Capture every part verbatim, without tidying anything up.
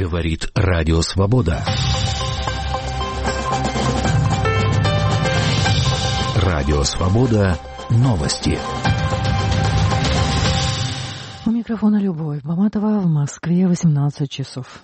Говорит Радио Свобода. Радио Свобода. Новости. У микрофона Любовь Баматова. В Москве восемнадцать часов.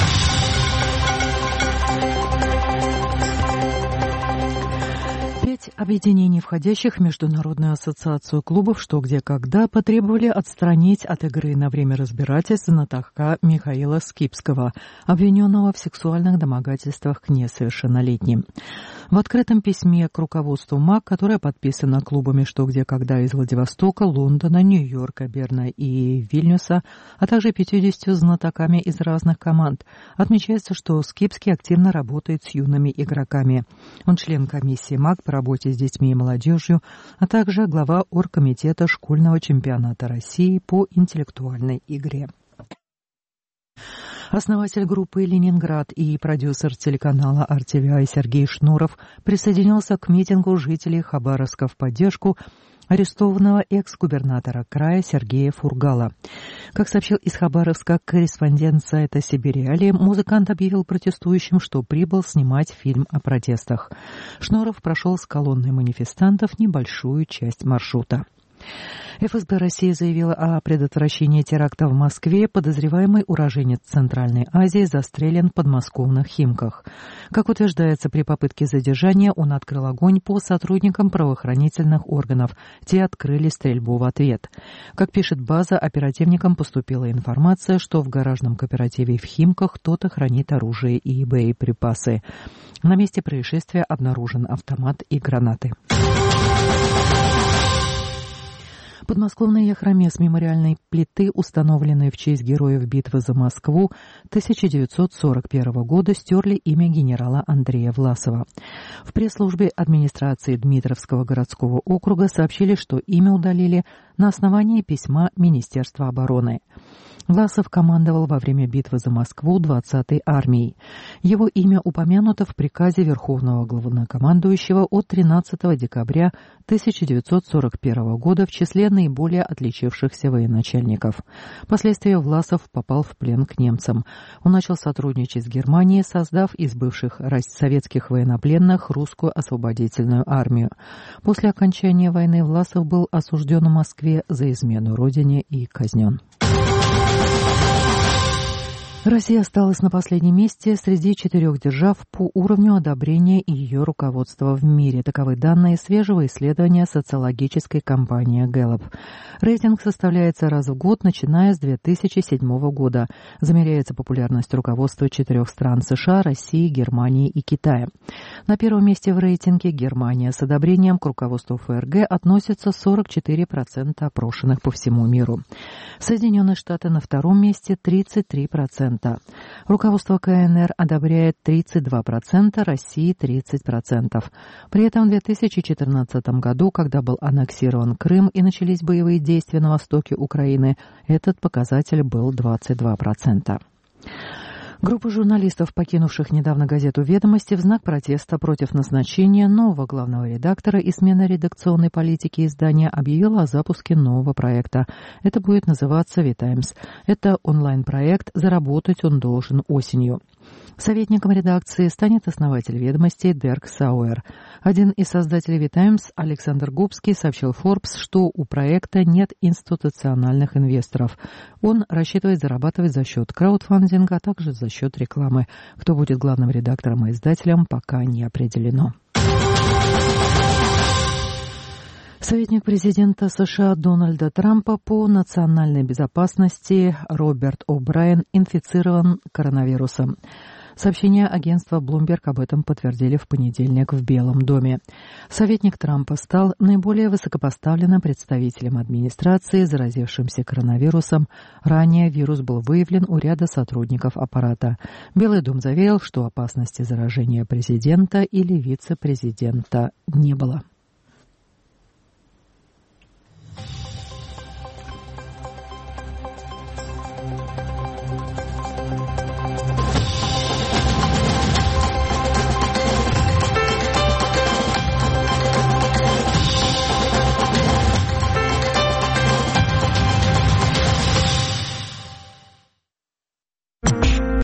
Пять объединений, входящих в Международную ассоциацию клубов «Что, где, когда», потребовали отстранить от игры на время разбирательств знатока Михаила Скипского, обвиненного в сексуальных домогательствах к несовершеннолетним. В открытом письме к руководству МАК, которое подписано клубами «Что, где, когда» из Владивостока, Лондона, Нью-Йорка, Берна и Вильнюса, а также пятьюдесятью знатоками из разных команд, отмечается, что Скипский активно работает с юными игроками. Он член комиссии МАК по работе с детьми и молодежью, а также глава оргкомитета школьного чемпионата России по интеллектуальной игре. Основатель группы «Ленинград» и продюсер телеканала ар ти ви ай Сергей Шнуров присоединился к митингу жителей Хабаровска в поддержку арестованного экс-губернатора края Сергея Фургала. Как сообщил из Хабаровска корреспондент сайта «Сибириалии», музыкант объявил протестующим, что прибыл снимать фильм о протестах. Шнуров прошел с колонной манифестантов небольшую часть маршрута. эф эс бэ России заявила о предотвращении теракта в Москве. Подозреваемый уроженец Центральной Азии застрелен в подмосковных Химках. Как утверждается, при попытке задержания он открыл огонь по сотрудникам правоохранительных органов. Те открыли стрельбу в ответ. Как пишет база, оперативникам поступила информация, что в гаражном кооперативе в Химках кто-то хранит оружие и боеприпасы. На месте происшествия обнаружен автомат и гранаты. В подмосковной Яхроме с мемориальной плиты, установленной в честь героев битвы за Москву тысяча девятьсот сорок первого года, стерли имя генерала Андрея Власова. В пресс-службе администрации Дмитровского городского округа сообщили, что имя удалили на основании письма Министерства обороны. Власов командовал во время битвы за Москву двадцатой армией. Его имя упомянуто в приказе Верховного главнокомандующего от тринадцатого декабря тысяча девятьсот сорок первого года в числе наиболее отличившихся военачальников. Впоследствии Власов попал в плен к немцам. Он начал сотрудничать с Германией, создав из бывших советских военнопленных русскую освободительную армию. После окончания войны Власов был осужден в Москве за измену родине и казнен. Россия осталась на последнем месте среди четырех держав по уровню одобрения ее руководства в мире. Таковы данные свежего исследования социологической компании Gallup. Рейтинг составляется раз в год, начиная с две тысячи седьмого года. Замеряется популярность руководства четырех стран: США, России, Германии и Китая. На первом месте в рейтинге Германия. С одобрением к руководству эф эр гэ относятся сорок четыре процента опрошенных по всему миру. Соединенные Штаты на втором месте — тридцать три процента. Руководство ка эн эр одобряет тридцать два процента, России тридцать процентов. При этом в две тысячи четырнадцатом году, когда был аннексирован Крым и начались боевые действия на востоке Украины, этот показатель был двадцать два процента. Группа журналистов, покинувших недавно газету «Ведомости» в знак протеста против назначения нового главного редактора и смены редакционной политики издания, объявила о запуске нового проекта. Это будет называться «Ви-Таймс». Это онлайн-проект, заработать он должен осенью. Советником редакции станет основатель «Ведомостей» Дерк Сауэр. Один из создателей «Ви-Таймс», Александр Губский, сообщил Forbes, что у проекта нет институциональных инвесторов. Он рассчитывает зарабатывать за счет краудфандинга, а также за счет рекламы. Кто будет главным редактором и издателем, пока не определено. Советник президента США Дональда Трампа по национальной безопасности Роберт О'Брайен инфицирован коронавирусом. Сообщение агентства Bloomberg об этом подтвердили в понедельник в Белом доме. Советник Трампа стал наиболее высокопоставленным представителем администрации, заразившимся коронавирусом. Ранее вирус был выявлен у ряда сотрудников аппарата. Белый дом заверил, что опасности заражения президента или вице-президента не было.